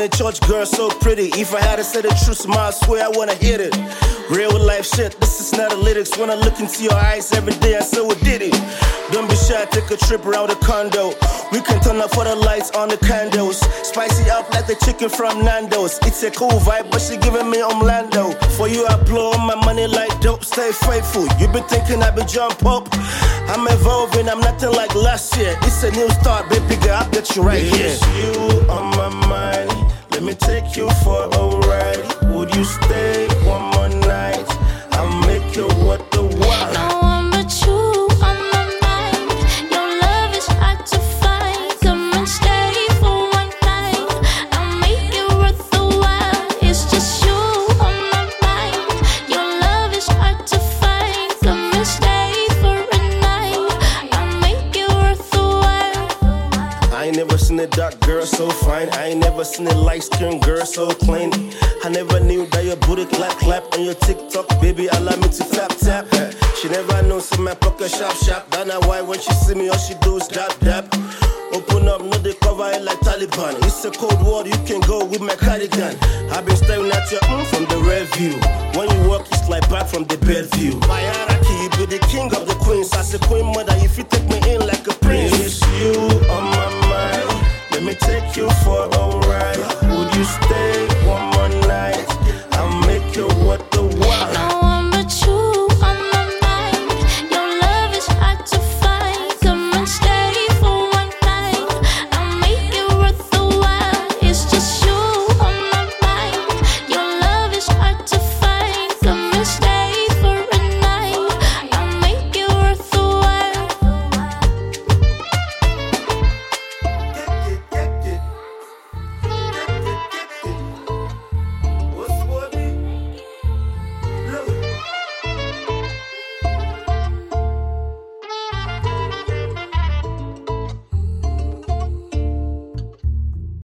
the church, girl, so pretty. If I had to say the truth, I swear I wanna hit it. Real life shit, this is not analytics. When I look into your eyes every day, I say, we did it. Don't be shy, take a trip around the condo. We can turn up for the lights on the candles. Spicy up like the chicken from Nando's. It's a cool vibe, but she giving me Orlando. For you, I blow my money like dope. Stay faithful. You been thinking I be jump up. I'm evolving, I'm nothing like last year. It's a new start, baby girl, I'll get you right here. It's you on my mind. Let me take you for a ride. Would you stay one more night? I'll make you what the wild. No one but you on my mind. Your love is hard to find. Come and stay for one night. I'll make it worth the while. It's just you on my mind. Your love is hard to find. Come and stay for a night. I'll make it worth the while. I ain't never seen a dark girl so fine. I ain't never seen a light-skinned girl so clean. I never knew that your booty clap on your TikTok, baby. Allow me to tap. She never knows in my pocket sharp. That's not why when she see me, all she do is dap. Open up, no they cover it like Taliban. It's a cold war, you can go with my cardigan. I've been staring at you from the rear view. When you walk, it's like back from the bed view. My hierarchy, you be the king of the queens. As a queen mother,